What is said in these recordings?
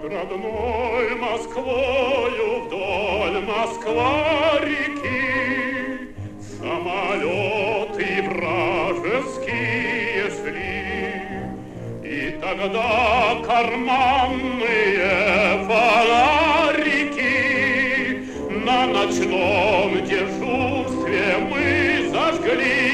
Родной Москвою вдоль Москва-реки самолеты вражеские шли. И тогда карманные фонарики на ночном дежурстве мы зажгли.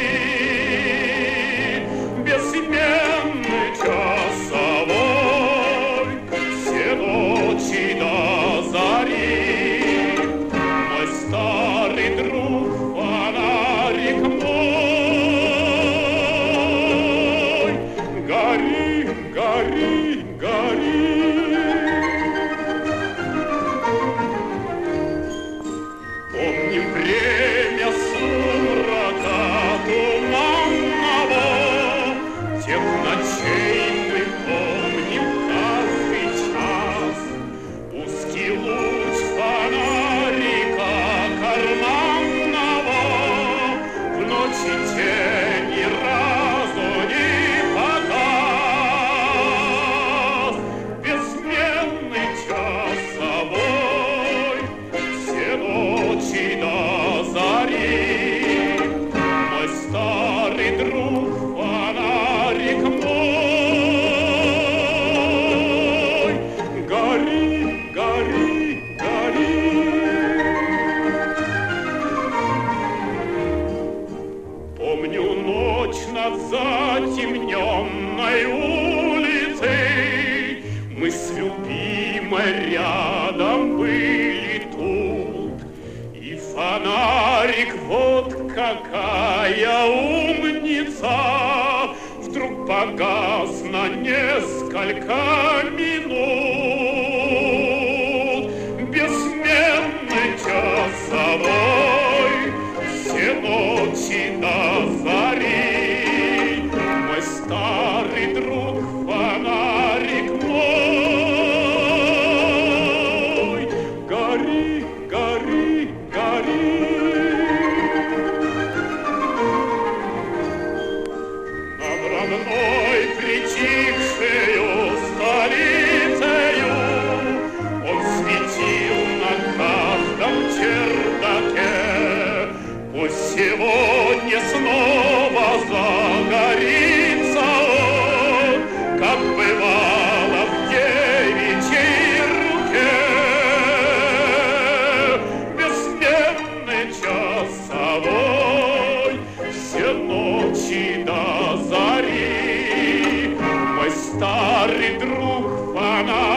Бессменный часовой все ночи до зари. Мой старый друг, фонарик мой, гори, гори, гори. Помним время сумрака туманного, тех ночей мы помним каждый час. Узкий луч фонарика карманного в ночи тень ни разу не погас. Бессменный часовой все ночи до зари. Мой старый друг, фонарик мой, гори, гори, гори. Помню ночь над затемненной улицей, мы с любимой рядом были тут. И фонарик, вот какая умница, вдруг погас на несколько минут. Бессменный часовой все ночи до зари. Мой старый друг, фонарик мой, гори, гори, гори. Над родной притихшею столицею он светил на каждом чердаке. Пусть сегодня снова загорится он, как бывало в девичьей руке. Бессменный часовой все ночи до зари. Мой старый друг, фонарик